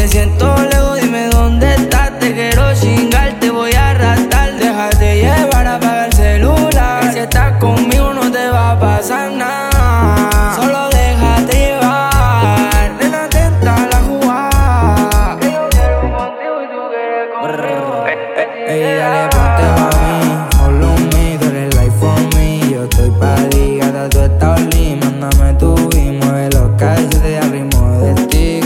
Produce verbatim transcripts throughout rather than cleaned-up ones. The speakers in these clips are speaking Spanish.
siento lejos, dime dónde estás. Te quiero chingar, te voy a arrastrar. Déjate llevar, apaga el celular, que si estás conmigo no te va a pasar nada. Solo déjate llevar, nena, atenta a la jugada. Que yo quiero contigo y tú quieres conmigo. Ey, dale, ponte pa' mí, follow me, tú eres life for me. Yo estoy pa' ti, gata, tú estás only. Mándame tu y mueve los calzones al ritmo del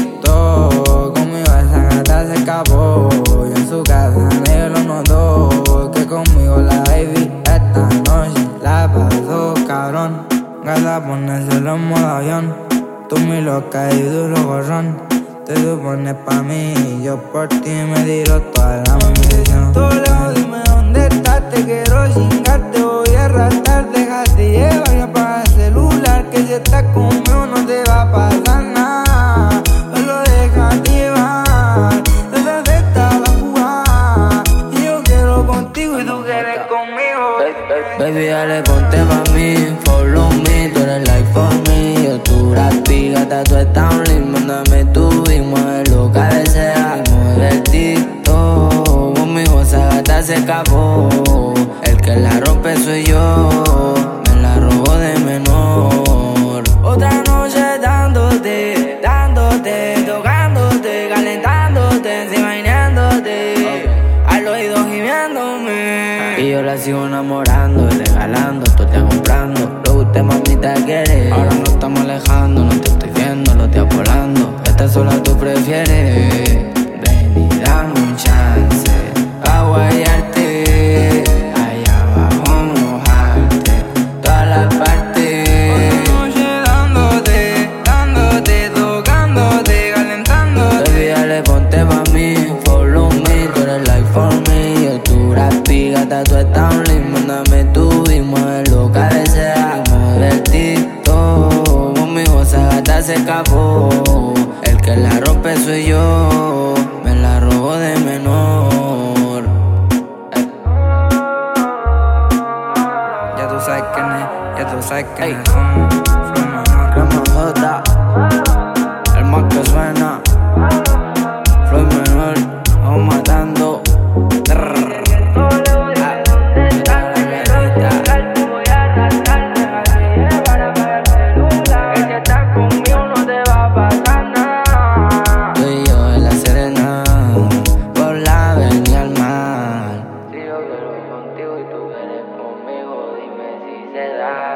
TikTok. Conmigo esa gata se escapó, yo en su casa nadie lo notó. Que conmigo la baby esta noche la pasó cabrón. Gata, ponérselo en modo avión, tú mi loca y duro gorrón. Te supones pa' mí y yo por ti me tiro toda la munición. Tú lejos, dime dónde estás, te quiero chingar, te voy a arrastrar. Déjate llevar y apaga el celular, que si estás conmigo no te va a pasar nada. Solo déjate llevar, te acepta la jugada. Y yo quiero contigo y tú quieres conmigo. Baby, dale, ponte pa' mí, follow me, tú eres life for me. Yo tu rapi, gata, tú estás only. Mándame tu y mueve lo que desea. Mueve el TikTok, conmigo esa gata se escapó. El que la rompe soy yo, me la robo de menor. Otra noche dándote, dándote, tocándote, calentándote, imaginándote, al oído gimiéndome. Y yo la sigo enamorando y regalando, tú te comprando lo que usted mamita quiere. Ahora nos estamos alejando, no te estoy viendo, los días volando. Esta sola tú prefieres. Ven y dame un chance pa' guayarte, allá abajo mojarte toda la parte. Otra noche dándote, dándote, tocándote, calentándote. Baby, dale, ponte pa' mí, follow me, tú eres life for me. Yo tu rapi, gata, tú estás only. Mándame tu y mueve lo que desea. Mueve el TikTok, conmigo esa gata se escapó. El que la rompe soy yo, me la robo de menor. Ey. Ya tú sabes quién es, ya tú sabes quién es. Somos Flow Menor. Rama J, el más que suena. Flow Menor, vamos matando. Contigo y tú vienes conmigo, dime si se da.